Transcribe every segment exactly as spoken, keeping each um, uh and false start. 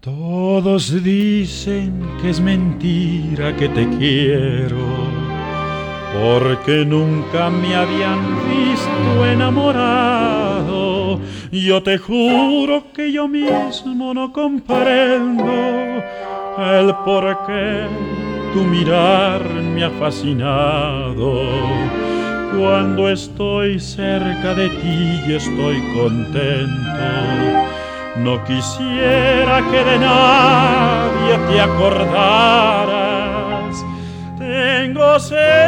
Todos dicen que es mentira que te quiero, porque nunca me habían visto enamorado. Yo te juro que yo mismo no comprendo el por qué tu mirar me ha fascinado. Cuando estoy cerca de ti y estoy contento, no quisiera que de nadie te acordaras. Tengo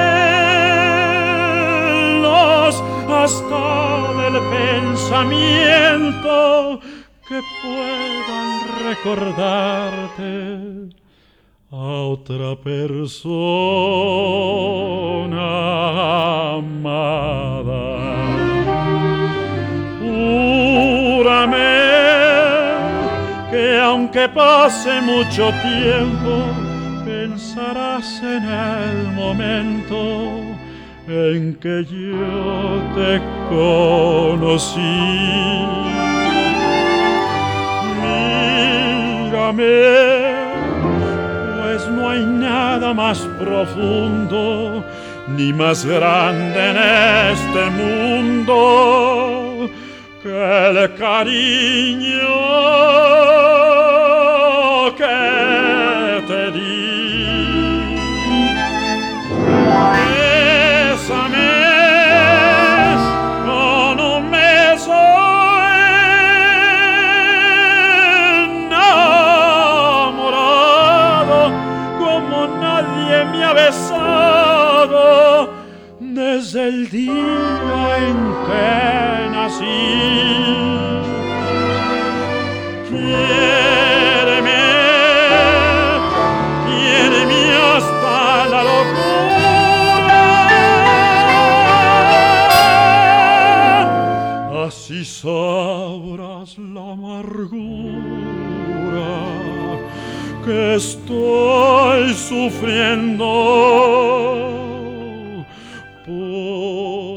celos hasta del pensamiento que puedan recordarte a otra persona amada. Júrame que aunque pase mucho tiempo, pensarás en el momento en que yo te conocí. Mírame, pues no hay nada más profundo ni más grande en este mundo que el cariño que te di. Bésame con un beso enamorado como nadie me ha besado desde el día en que nací. Quiéreme, quiéreme hasta la locura, así sabrás la amargura que estoy sufriendo por